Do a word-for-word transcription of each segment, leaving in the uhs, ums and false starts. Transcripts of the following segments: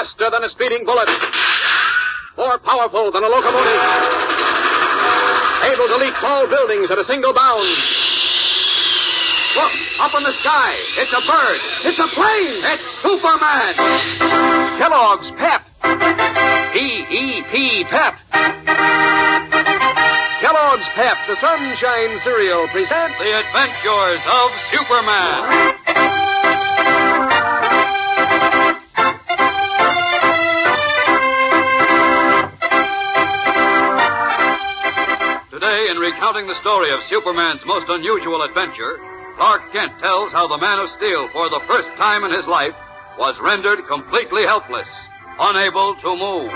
Faster than a speeding bullet. More powerful than a locomotive. Able to leap tall buildings at a single bound. Look, up in the sky. It's a bird. It's a plane. It's Superman. Kellogg's Pep. P E P, Pep. Kellogg's Pep, the Sunshine Cereal, present The Adventures of Superman. Today, in recounting the story of Superman's most unusual adventure, Clark Kent tells how the Man of Steel, for the first time in his life, was rendered completely helpless, unable to move.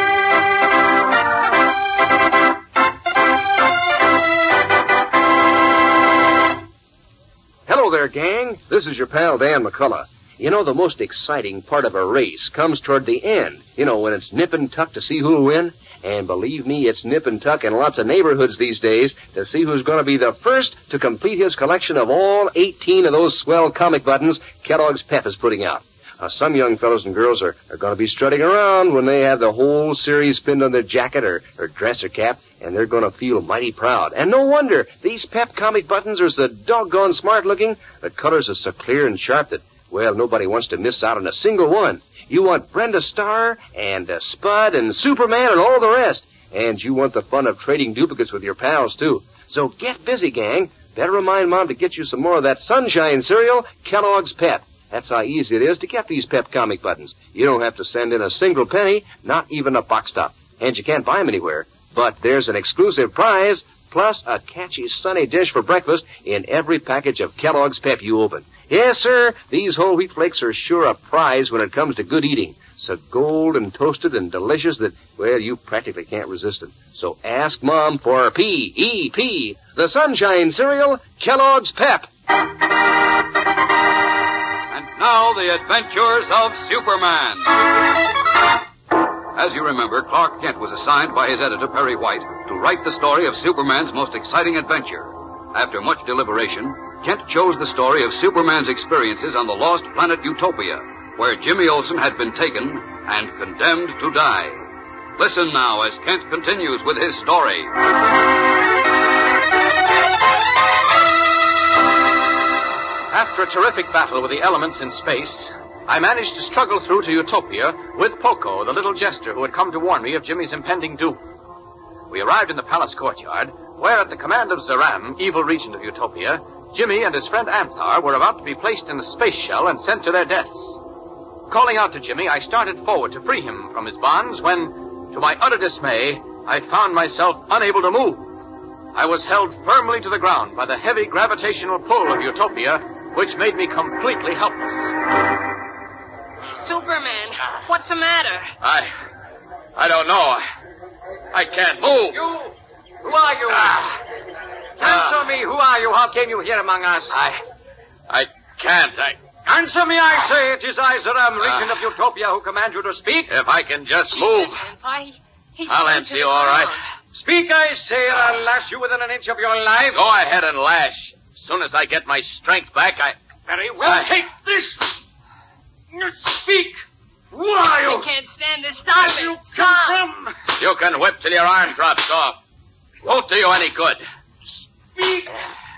Hello there, gang. This is your pal, Dan McCullough. You know, the most exciting part of a race comes toward the end. You know, when it's nip and tuck to see who'll win. And believe me, it's nip and tuck in lots of neighborhoods these days to see who's going to be the first to complete his collection of all eighteen of those swell comic buttons Kellogg's Pep is putting out. Now, some young fellows and girls are, are going to be strutting around when they have the whole series pinned on their jacket or, or dress or cap, and they're going to feel mighty proud. And no wonder. These Pep comic buttons are so doggone smart-looking. The colors are so clear and sharp that, well, nobody wants to miss out on a single one. You want Brenda Starr and uh, Spud and Superman and all the rest. And you want the fun of trading duplicates with your pals, too. So get busy, gang. Better remind Mom to get you some more of that Sunshine cereal, Kellogg's Pep. That's how easy it is to get these Pep comic buttons. You don't have to send in a single penny, not even a box top. And you can't buy them anywhere. But there's an exclusive prize, plus a catchy sunny dish for breakfast in every package of Kellogg's Pep you open. Yes, sir, these whole wheat flakes are sure a prize when it comes to good eating. So gold and toasted and delicious that, well, you practically can't resist them. So ask Mom for P E P, the Sunshine Cereal, Kellogg's Pep. And now, the Adventures of Superman. As you remember, Clark Kent was assigned by his editor, Perry White, to write the story of Superman's most exciting adventure. After much deliberation, Kent chose the story of Superman's experiences on the lost planet Utopia, where Jimmy Olsen had been taken and condemned to die. Listen now as Kent continues with his story. After a terrific battle with the elements in space, I managed to struggle through to Utopia with Poco, the little jester who had come to warn me of Jimmy's impending doom. We arrived in the palace courtyard, where at the command of Zaram, evil regent of Utopia, Jimmy and his friend Anthar were about to be placed in a space shell and sent to their deaths. Calling out to Jimmy, I started forward to free him from his bonds when, to my utter dismay, I found myself unable to move. I was held firmly to the ground by the heavy gravitational pull of Utopia, which made me completely helpless. Superman, what's the matter? I... I don't know. I can't move. You? Who are you? Ah. Answer me. Who are you? How came you here among us? I... I can't. I... Answer me, I say. It is I, Zaram, regent Uh. of Utopia, who command you to speak. If I can just Gee, move, Miss Anthar, he's I'll going answer to you the all right. ground. Speak, I say, or I'll lash you within an inch of your life. Go ahead and lash. As soon as I get my strength back, I... Very well. I- Take this. Speak. Who are you? I can't stand this. Stop Where it. you Stop. come from? You can whip till your arm drops off. Won't do you any good. Speak.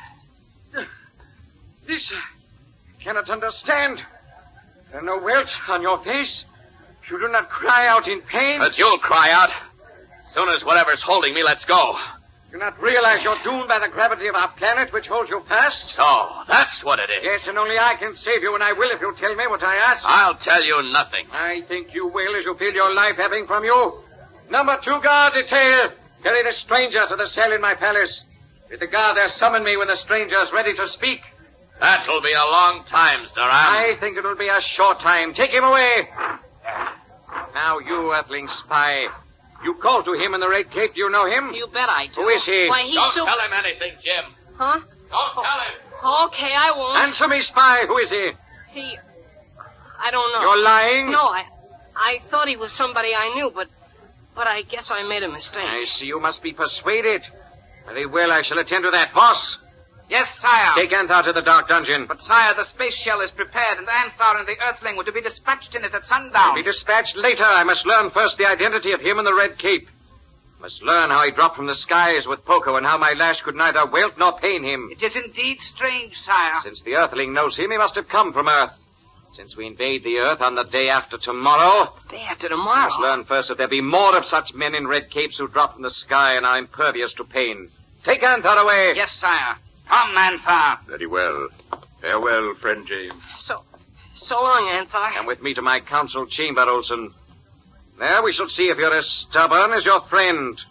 This I cannot understand. There are no welts on your face. You do not cry out in pain. But you'll cry out. As soon as whatever's holding me lets go. You do not realize you're doomed by the gravity of our planet, which holds you fast? So, that's what it is. Yes, and only I can save you, and I will if you tell me what I ask. I'll tell you nothing. I think you will as you feel your life ebbing from you. Number two guard detail. Carry the stranger to the cell in my palace. Bid the guard there summon me when the stranger is ready to speak. That'll be a long time, Zaram. I think it will be a short time. Take him away. Now, you earthling spy. You called to him in the Red Cape. Do you know him? You bet I do. Who is he? Why, he's Don't so... tell him anything, Jim. Huh? Don't tell him. Okay, I won't. Answer me, spy. Who is he? He... I don't know. You're lying? No, I... I thought he was somebody I knew, but... But I guess I made a mistake. I see you must be persuaded. Very well, I shall attend to that, boss. Yes, sire. Take Anthar to the dark dungeon. But, sire, the space shell is prepared, and Anthar and the Earthling were to be dispatched in it at sundown. Be dispatched later. I must learn first the identity of him in the Red Cape. Must learn how he dropped from the skies with Poco and how my lash could neither welt nor pain him. It is indeed strange, sire. Since the Earthling knows him, he must have come from Earth. Since we invade the Earth on the day after tomorrow... Day after tomorrow? Must learn first if there be more of such men in red capes who drop from the sky and are impervious to pain. Take Anthar away. Yes, sire. Come, Anthar. Very well. Farewell, friend James. So, so long, Anthar. Come with me to my council chamber, Olson. There we shall see if you're as stubborn as your friend.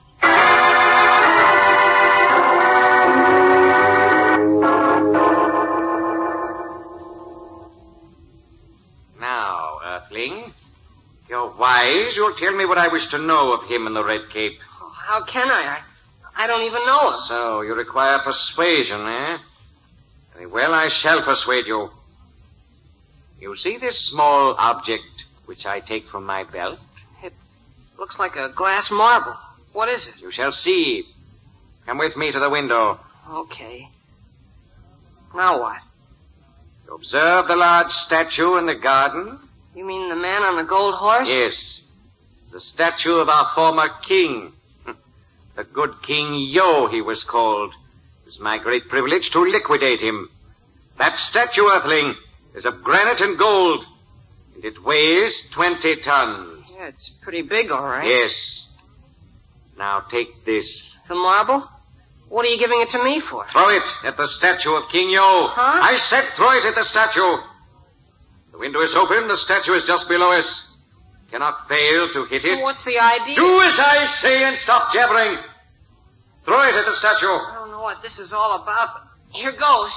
Now, Earthling, you're wise. You'll tell me what I wish to know of him in the Red Cape. Oh, how can I? I, I don't even know him. So, you require persuasion, eh? Very well, I shall persuade you. You see this small object which I take from my belt? It looks like a glass marble. What is it? You shall see. Come with me to the window. Okay. Now what? You observe the large statue in the garden? You mean the man on the gold horse? Yes. It's the statue of our former king. The good King Yo, he was called. It was my great privilege to liquidate him. That statue, Earthling, is of granite and gold, and it weighs twenty tons. Yeah, it's pretty big, all right. Yes. Now take this. The marble? What are you giving it to me for? Throw it at the statue of King Yo. Huh? I said throw it at the statue. The window is open. The statue is just below us. Cannot fail to hit it. Well, what's the idea? Do as I say and stop jabbering. Throw it at the statue. I don't know what this is all about, but here goes.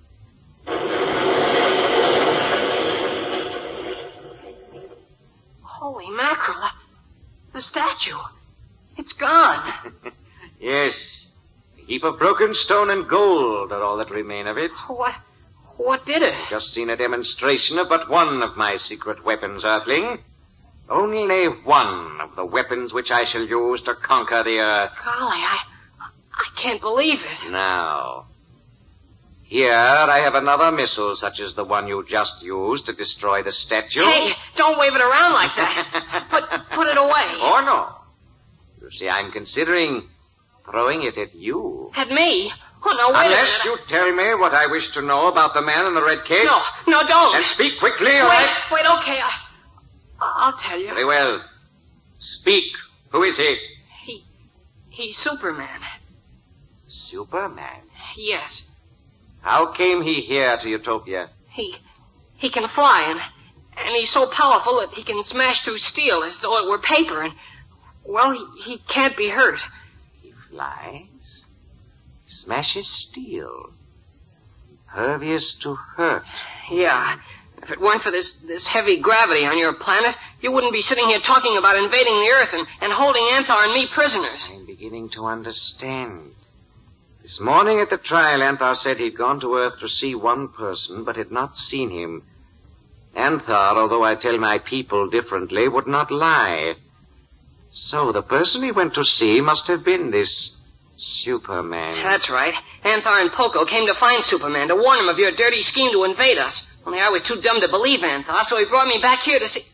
Holy mackerel. The statue. It's gone. Yes. A heap of broken stone and gold are all that remain of it. What? What did it? Just seen a demonstration of but one of my secret weapons, Earthling. Only one of the weapons which I shall use to conquer the Earth. Golly, I... I can't believe it. Now, here I have another missile such as the one you just used to destroy the statue. Hey, don't wave it around like that. Put, put it away. Oh, no. You see, I'm considering throwing it at you. At me? Oh, no, wait Unless a minute. you tell me what I wish to know about the man in the red cape. No, no, don't. And speak quickly, all wait, right? wait, okay, I... I'll tell you. Very well. Speak. Who is he? He... He's Superman. Superman? Yes. How came he here to Utopia? He... He can fly, and... And he's so powerful that he can smash through steel as though it were paper, and... Well, he, he can't be hurt. He flies? Smashes steel? Impervious to hurt? Yeah. If it weren't for this, this heavy gravity on your planet, you wouldn't be sitting here talking about invading the Earth and, and holding Anthar and me prisoners. I'm beginning to understand. This morning at the trial, Anthar said he'd gone to Earth to see one person, but had not seen him. Anthar, although I tell my people differently, would not lie. So the person he went to see must have been this Superman. That's right. Anthar and Poco came to find Superman to warn him of your dirty scheme to invade us. Only I was too dumb to believe Anthar, so he brought me back here to see...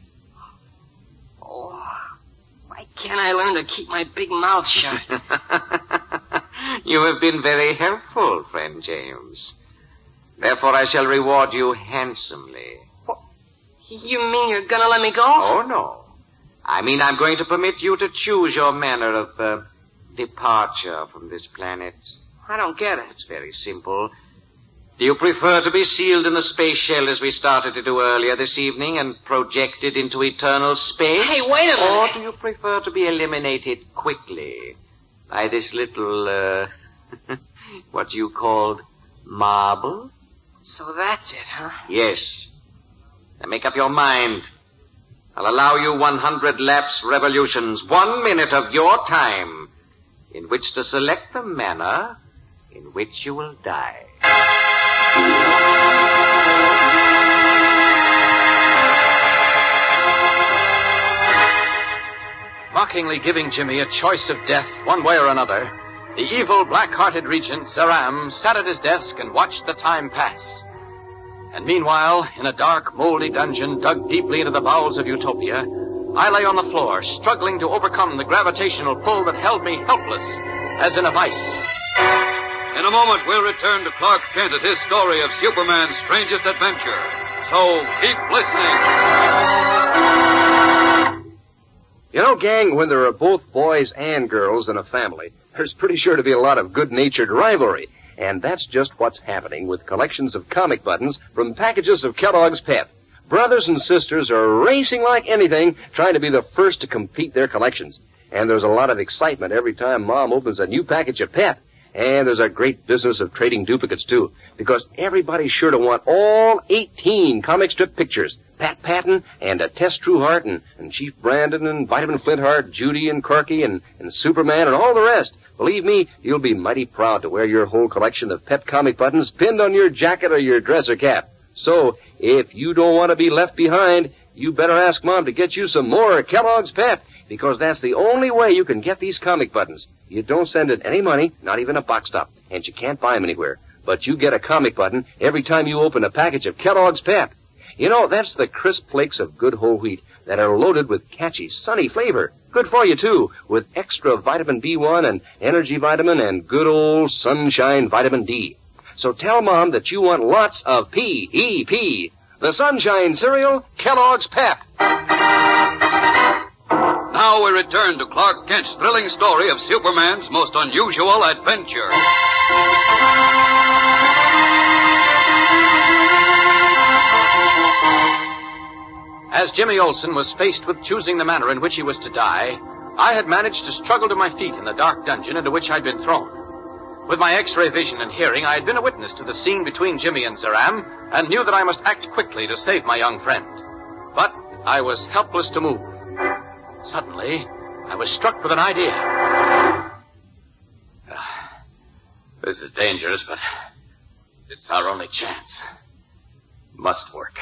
Oh, why can't I learn to keep my big mouth shut? You have been very helpful, friend James. Therefore I shall reward you handsomely. What? You mean you're gonna let me go? Oh, no. I mean I'm going to permit you to choose your manner of uh, departure from this planet. I don't get it. It's very simple. Do you prefer to be sealed in the space shell as we started to do earlier this evening and projected into eternal space? Hey, wait a minute. Or do you prefer to be eliminated quickly by this little, uh, what you called marble? So that's it, huh? Yes. Now make up your mind. I'll allow you one hundred lapse revolutions, one minute of your time, in which to select the manner in which you will die. Mockingly giving Jimmy a choice of death, one way or another, the evil, black-hearted regent, Zaram, sat at his desk and watched the time pass. And meanwhile, in a dark, moldy dungeon dug deeply into the bowels of Utopia, I lay on the floor, struggling to overcome the gravitational pull that held me helpless, as in a vice. In a moment, we'll return to Clark Kent at his story of Superman's strangest adventure. So keep listening. You know, gang, when there are both boys and girls in a family, there's pretty sure to be a lot of good-natured rivalry. And that's just what's happening with collections of comic buttons from packages of Kellogg's Pep. Brothers and sisters are racing like anything, trying to be the first to complete their collections. And there's a lot of excitement every time Mom opens a new package of Pep. And there's a great business of trading duplicates, too, because everybody's sure to want all eighteen comic strip pictures. Pat Patton and uh, Tess Trueheart and, and Chief Brandon and Vitamin Flintheart, Judy and Corky and, and Superman and all the rest. Believe me, you'll be mighty proud to wear your whole collection of Pep comic buttons pinned on your jacket or your dress or cap. So, if you don't want to be left behind, you better ask Mom to get you some more Kellogg's Pep, because that's the only way you can get these comic buttons. You don't send it any money, not even a box top, and you can't buy them anywhere. But you get a comic button every time you open a package of Kellogg's Pep. You know, that's the crisp flakes of good whole wheat that are loaded with catchy, sunny flavor. Good for you, too, with extra vitamin B one and energy vitamin and good old sunshine vitamin D. So tell Mom that you want lots of P E P. The Sunshine Cereal, Kellogg's Pep. Now we return to Clark Kent's thrilling story of Superman's most unusual adventure. As Jimmy Olsen was faced with choosing the manner in which he was to die, I had managed to struggle to my feet in the dark dungeon into which I'd been thrown. With my X-ray vision and hearing, I had been a witness to the scene between Jimmy and Zaram, and knew that I must act quickly to save my young friend. But I was helpless to move. Suddenly, I was struck with an idea. Uh, this is dangerous, but it's our only chance. Must work.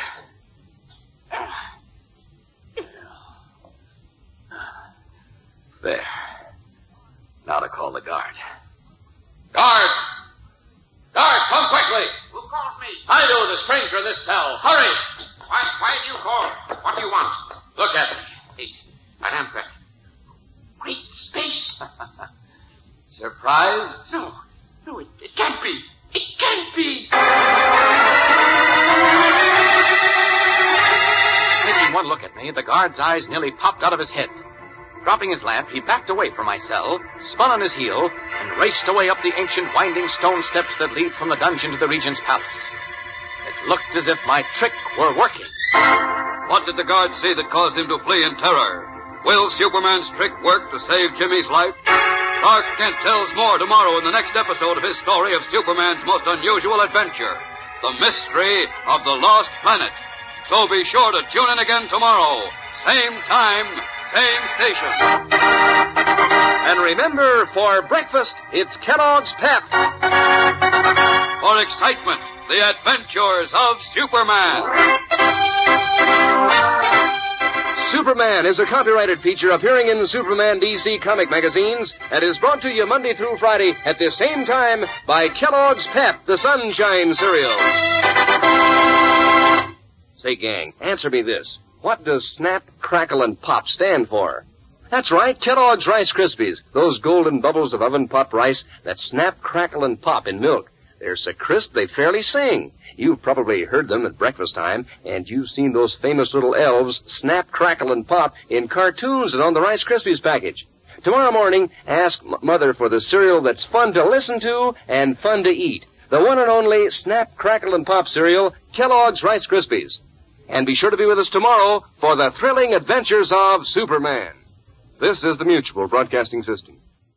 There. Now to call the guard. Guard! Guard, come quickly! Who calls me? I do, the stranger in this cell. Hurry! Why, why do you call? What do you want? Look at me. Hey, Madame Beck. Great space. Surprised? No, no, it, it can't be. It can't be. Taking one look at me, the guard's eyes nearly popped out of his head. Dropping his lamp, he backed away from my cell, spun on his heel, and raced away up the ancient winding stone steps that lead from the dungeon to the Regent's palace. It looked as if my trick were working. What did the guard see that caused him to flee in terror? Will Superman's trick work to save Jimmy's life? Clark Kent tells more tomorrow in the next episode of his story of Superman's most unusual adventure, The Mystery of the Lost Planet. So be sure to tune in again tomorrow. Same time, same station. And remember, for breakfast, it's Kellogg's Pep. For excitement, the adventures of Superman. Superman is a copyrighted feature appearing in Superman D C comic magazines and is brought to you Monday through Friday at the same time by Kellogg's Pep, the Sunshine Cereal. Say, gang, answer me this. What does Snap, Crackle, and Pop stand for? That's right, Kellogg's Rice Krispies, those golden bubbles of oven-popped rice that snap, crackle, and pop in milk. They're so crisp they fairly sing. You've probably heard them at breakfast time, and you've seen those famous little elves snap, crackle, and pop in cartoons and on the Rice Krispies package. Tomorrow morning, ask M- Mother for the cereal that's fun to listen to and fun to eat. The one and only Snap, Crackle, and Pop cereal, Kellogg's Rice Krispies. And be sure to be with us tomorrow for the thrilling adventures of Superman. This is the Mutual Broadcasting System.